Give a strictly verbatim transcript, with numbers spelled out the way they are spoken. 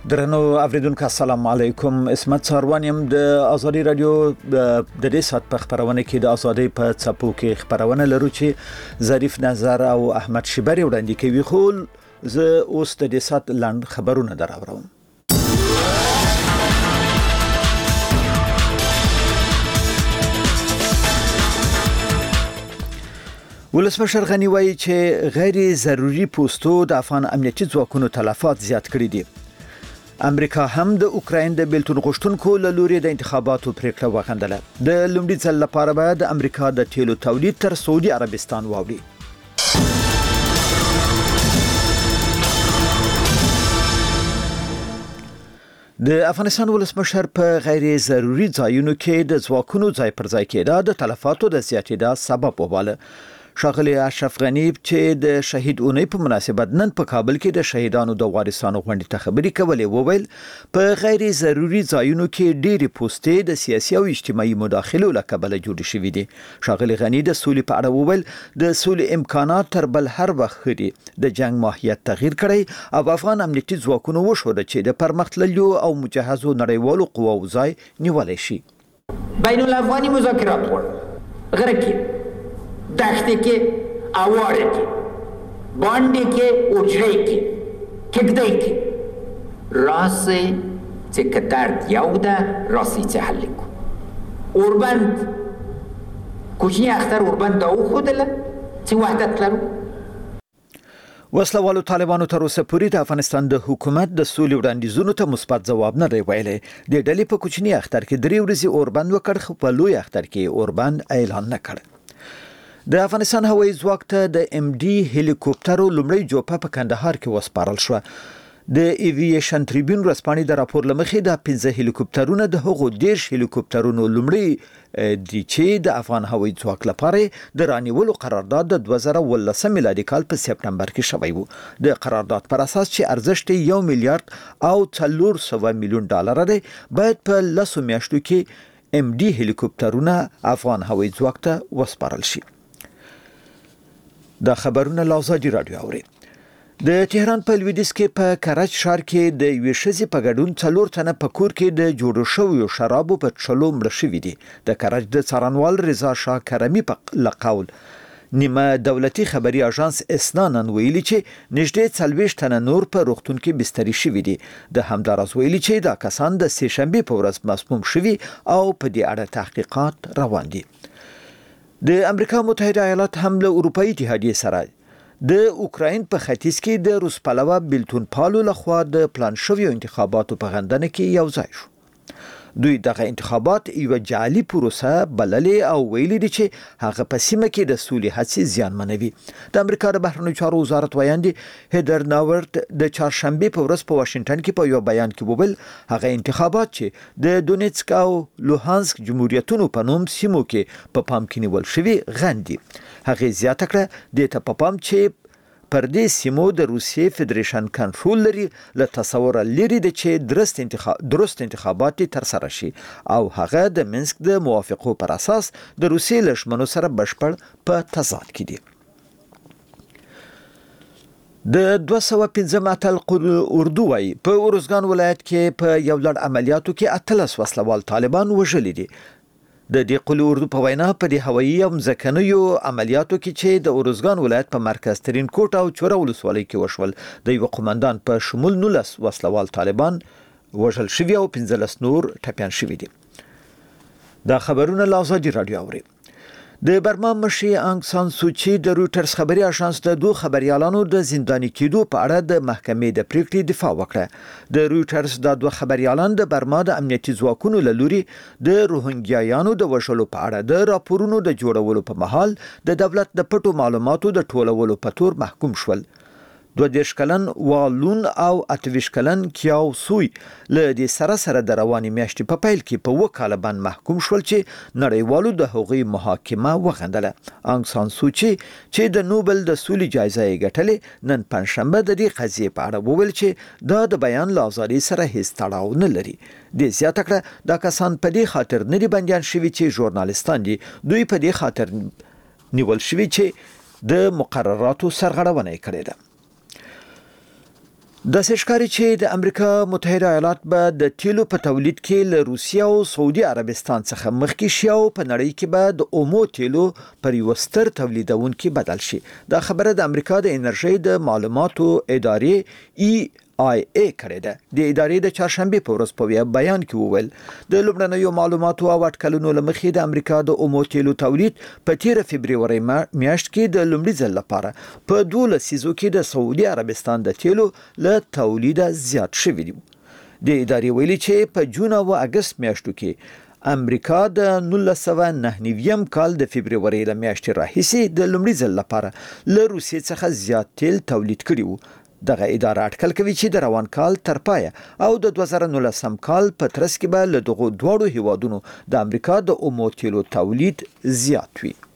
درنو اوریدونکو السلام علیکم. اسمت ساروانیم د ازادي رادیو د دې سات په خبرونه کې د ازادي په څپو کې خبرونه لرو چې ظریف نظر او احمد شبری وړاندې کوي. خو زه اوس د دې سات لاند خبرونه دراوړم. ولسمشر غنی وایي چې غیر ضروري پوسټو د افغان امنیتي ځواکونو تلفات زیات کړي دي. امریکا هم د اوکراین د بیلتون غوښتونکو له لوري د انتخاباتو پریکړه وغندله. د لومړي ځل لپاره به د امریکا د تیلو تولید تر سعودي عربستان واوړي. د افغانستان ولسمشر په غیر ضروري ځایونو کې د ځواکونو ځای پر ځای کېدا د تلفاتو د زیاتېدا سبب وباله. ښاغلی اشرف غنی چې د شهید اونۍ په مناسبت نن په کابل کې د شهیدانو د وارثانو غونډې ته خبرې کولې وویل په غیر ضروري ځایونو کې ډېری پوسټې د سیاسي او اجتماعي مداخلو له کبله جوړې شوې دي. ښاغلی غنی د سولې په اړه وویل د سولې امکانات تر بل هر وخت خري د جنگ ماهیت تغییر کړی او افغان امنیتي ځواکونو وښود چې د پرمختللو او مجهزو نړیوالو قواو ځای نیولای شي. بین الافغاني مذاکرات غواړي غره کې دښتې کې اواره کې باندې کې اوجرې کې کېږدۍ کې راسي چې کدرد یو ده راسي چې حل کو اوربند کوچنی اختر اوربند دا وښودله چې وحدت لرو. وسلوالو طالبانو تر اوسه پورې د افغانستان د حکومت د سولې وړاندیزونو ته مثبت ځواب نه دی ویلی. د ډلې په کوچني اختر کې درې ورځې اوربند وکړ خو په لوی اختر کې اوربند اعلان نه کړ. د افغانستان هوایي ځواک ته د ام ډي هلیکوپټرو لومړی جوپه په کندهار کې وسپارل شو. د ایوییشن ټریبیون ورځپاڼې د راپور لمخې د پنځه هلیکوپټرونو د هغو دیرش هلیکوپټرونو لومړی دي چې د افغان هوایي ځواک لپاره د رانیولو قرارداد د دوه زره ولسم میلادي کال په سپتمبر کې شوی و. د قرارداد پر اساس چې ارزښت یو میلیارډ او څلور سوه میلیون ډالر دی باید په لسو میاشتو کې ام ډي هلیکوپټرونه افغان هوایي ځواک ته وسپارل شي. دا خبرونه له ازادي رادیو اوري. د تهران په لویدیځ کې په کراچ ښار کې د یوې ښځې په ګډون څلور تنه په کور کې د جوړو شویو شرابو په څښلو مړه شوي دي. د کراچ د څارنوال رضا شاه کرمي په لقول نیمه دولتي خبري اژانس اسنا نن ویلي چې نږدې څلوېښت تنه نور په روغتون کې بستري شوي دي. د همداراز ویلي چې دا کسان د سې شنبې په ورځ مسموم شوي او په دې اړه تحقیقات روان دي. د امریکا متحده ایالات هم له اروپایي اتحادیې سره د اوکراین په ختیځ کې د روس پلوه بیلتون پالو لخوا د پلان شویو انتخاباتو په غندنه کې یو ځای شو. دوی دغه انتخابات یو جعلي پروسه بللې او ویلي دي چې هغه په سیمه کې د سولې هڅې زیانمنوي. د امریکا د بهرنیو چارو وزارت ویاندې هیدر ناورت د چهارشنبې په ورځ په واشنگټن کې په یو بیان کې وویل هغه انتخابات چې د دونیتسک او لوهانسک جمهوریتونو په نوم سیمو کې په پام کې نیول شوي غندي. هغه زیاته کړه د ته په پام چې پر دې سیمو د روسیې فدریشن کنټرول لري له تصور لري د چې درست انتخاب درست انتخابات تر سره شي او هغه د منسک د موافقو پر اساس د روسیې لشمنو سره بشپړ په تضاد کې دي. د دوه سوه پنځم اتل اردو وايي په ارزګان ولایت کې په یو لړ عملیاتو کې اتلس وسلوال طالبان وژلي دي. د دې قل اردو په وینا په دې هوایي او ځمکنیو عملیاتو کې چې د ارزګان ولایت په مرکز ترین کوټ او چوره ولسوالۍ کې وشول د یو قومندان په شمول نولس وسلوال طالبان وژل شوي او پنځلس نور ټپیان شوي دي. دا خبرونه له ازادي رادیو اوري. د برما مشي انګ سان سوچي د رويټرز خبري اژانس د دوه خبريالانو د زنداني کېدو په اړه د محکمې د پریکړې دفاع وکړه. د رويټرز د دوه خبريالان د برما د امنیتي ځواکونو له لوري د روهنګیایانو د وژلو په اړه د راپورونو د جوړولو په مهال د دولت د پټو معلوماتو د ټولولو په تور محکوم شول. دوه دیرش کلن والون او اتویش کلن کیاو سوی له دې سره سره د رواني میاشتې په پیل کې په وکاله باندې محکوم شول چې نړیوالو د هغوی محاکمه وغندله. انګ سان سوچي چې د نوبل د سولې جایزه یې ګټلې نن پنځشنبه د دې قضیې په اړه وویل چې دا د بیان له ازادۍ سره هیڅ تړاو نه لري. د زیاته کړه دا کسان په دې خاطر نه دي بندیان شوي چې ژورنالیستان دي. دوی په دې خاطر نیول شوي چې د مقرراتو سرغړونه کړې ده. د سشکاري چې د امریکا متحده ایالات به د تیلو په تولید کې له روسیه او سعودي عربستان څخه مخکې شي او په نړۍ کې به د اومو تیلو پر یو ستر تولیدونکي بدل شي. دا خبره د امریکا د انرژي د معلوماتو ادارې ای آی ای کړې ده. د ادارې د چهارشنبه په ورځ په بیان کې وویل د لومړنیو معلوماتو او اټکلونو لمخې د امریکا د اومو تیلو تولید په تیر فبرवरी میاشت کې د لومړي ځل لپاره په دوه لسیزو کې د سعودي عربستان د تیلو له تولید زیات شوی دی. د ادارې ویلي چې په جون او اگست میاشتو کې امریکا د نولس سوه نهه نوي کال د فبرवरी له میاشتې راهیسې د لومړي ځل لپاره له روسیې څخه زیات تیل تولید کړي وو. دغه اداره اټکل کوي چې د روان کال تر پایه او د دوه زره نولس کال په ترڅ کې به له دغو دواړو هیوادونو د امریکا د اومو تیلو تولید زیات وي.